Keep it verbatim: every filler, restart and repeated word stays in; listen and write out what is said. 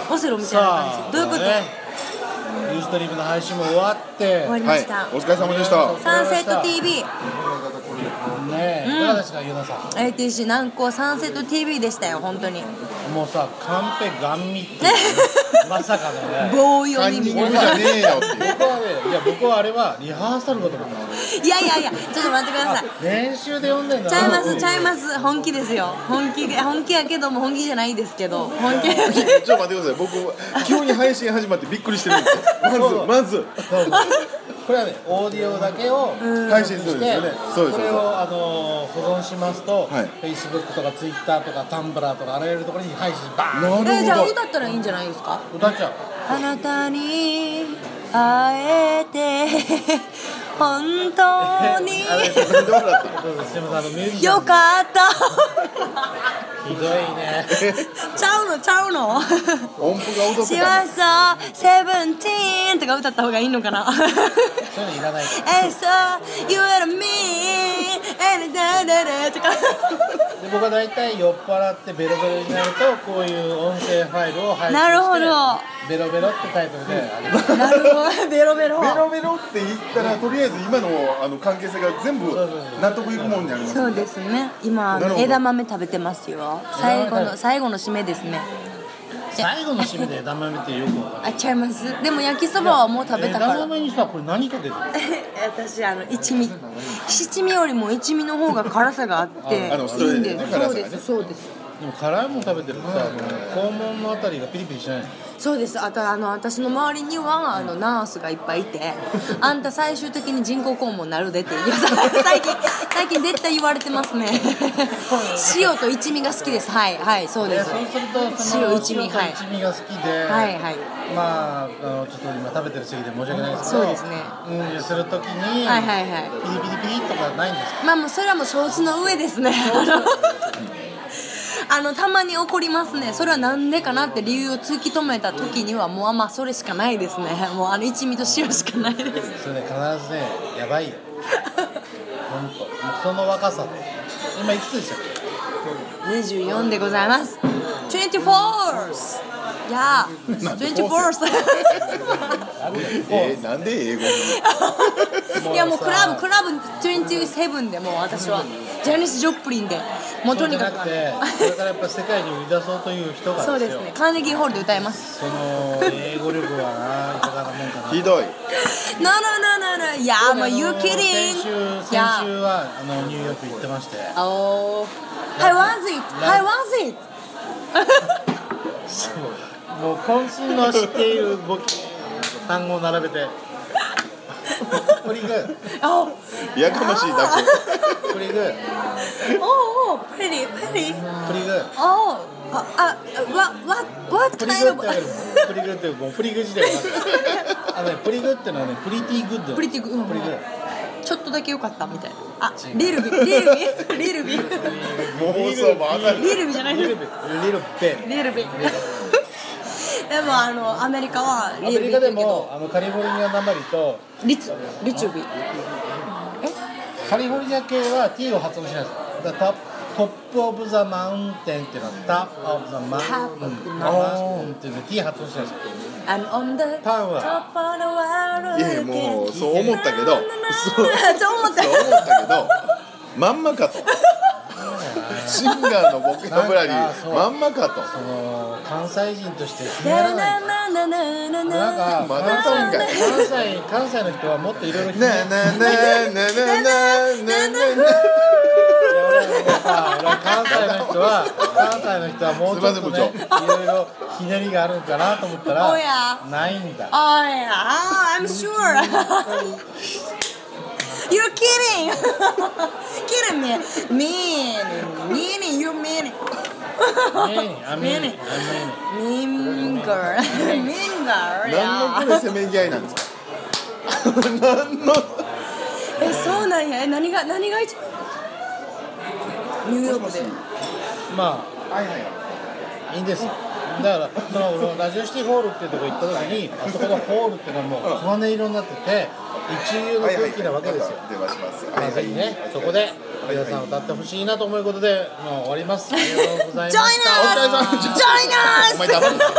オセロみたいな感じ。どういうこと？ ユーストリームの配信も終わって終わりました、 はい、お疲れ様でした。 サンセット ティーブイねえ、いかがですか、ゆなさん。 エーティーシー 南高サンセット ティーブイ でしたよ、本当に。 もうさ、カンペガンミってまさかのね棒読みみたいな。 じゃねえよっていう僕はね、いや僕はあれはリハーサルかと思った。 いやいやいや、ちょっと待ってください。 練習で読んでんだ。 ちゃいますちゃいます、本気ですよ。本気で本気やけども本気じゃないですけど、本気。 ちょっと待ってください、僕急に配信始まってびっくりしてるんですよ。まずまずこれはね、オーディオだけを配信するんですよね。そうです。 これをあの保存しますと、 はい、 Facebook とか Twitter とか Tumblr とかあらゆるところに配信バーン。 なるほど。 え、じゃあ歌ったらいいんじゃないですか。 歌っちゃう。 あなたに会えて本当によかったひどいねちゃうのちゃうの音符が踊ってた。 しましたセブンティーンとか歌った方がいいのかな。 そういうのいらない。 え、そう言われみえだだだとか。 で僕は大体酔っ払ってベロベロになるとこういう音声ファイルを配信して、 なるほど、 ベロベロってタイトルであげます。 なるほど、ベロベロベロベロって言ったらとりあえず今のあの関係性が全部納得いくもんになります。 そうですね。今あの枝豆食べてますよ。最後の最後の締めですね。 最後の締めで枝豆ってよくわかる。 あ、ちゃいます。でも焼きそばはもう食べたから。 枝豆にさ、これ何かけてる？ 私あの一味、七味よりも一味の方が辛さがあっていいんです。そうですそうです。 でも辛いもの食べてるとさ、肛門のあたりがピリピリしないの？ そうです。あとあの私の周りにはあのナースがいっぱいいて、あんた最終的に人工肛門になるでって、いや最近最近絶対言われてますね。塩と一味が好きです。はいはいそうです。 そうするとその塩一味、はい、 一味が好きで、 はいはい。 まあ、あのちょっと今食べてる席で申し訳ないですけど、 そうですね。 うんするときに、 はいはいはい。 ピリピリピリとかないんですか？ まあもうそれはもう承知の上ですね。あのたまに怒りますね。それはなんでかなって理由を突き止めた時にはもうあんまそれしかないですね。もうあの一味と塩しかないです。 それね必ずねやばいよ。本当。もうその若さで今いくつでしたっけ？にじゅうよんでございます。にじゅうよん いやーにじゅうよんえー、なんで英語いやもうクラブクラブにじゅうななでもう私はジャニス・ジョプリンでもうとにかくこれからやっぱ世界に売り出そうという人がですよ。 そうですね。カーネギーホールで歌います。 その英語力はないかがなもんかな。 ひどい。 No no no no no いやもう You kidding。 先週先週はあのニューヨーク行ってまして。 Oh How was it? How was it? もう渾身の知っている語気単語を並べてプリグやかましいだけプリグ Oh oh pretty pretty プリグ Oh ああ what what what プリグってあるプリグってもうプリグ時代があるあのねプリグってのはねプリティグッドプリティグッドプリグちょっとだけ良かったみたいな。あ、リルビ、リルビ、リルビ。 もう放送も上がる。 リルビじゃない。 リルビ、リルベ。 リルビ。でもあのアメリカはリルビ。アメリカでもあのカリフォルニアなまりとリツ、リチュビ。 え？カリフォルニア系は T を発音しないです。だからトップオブザマウンテンっていうのはタップオブザマウンテンっていうの T 発音しないです。 And on the top of the world いやもうそう思ったけどそう思ったそう思ったけどまんまかとシンガーのボキャブラリーまんまかとその関西人としてひねらないなんかまだ歌うんかい関西関西の人はもっといろいろひねななななななな関西の人は関西の人はもうちょっとねいろいろひねりがあるんかなと思ったらないんだ。 Oh yeah, I'm sure. You're kidding. Kidding me. Mean, meaning, you mean. Mean, I mean, mean girl, mean girl. 何のこれせめぎ合いなんですか。何の。 え、そうなんや。え、何が何が一番。ニューヨークでまあ、はいはい、いいんです。だからそのラジオシティホールっていうところ行った時にあそこのホールっていうのはもう黄金色になってて一流の空気なわけですよ。 電話します。 まあぜひねそこで皆さん歌ってほしいなと思うことでもう終わります。ありがとうございました。 ジョイナース。ジョイナース。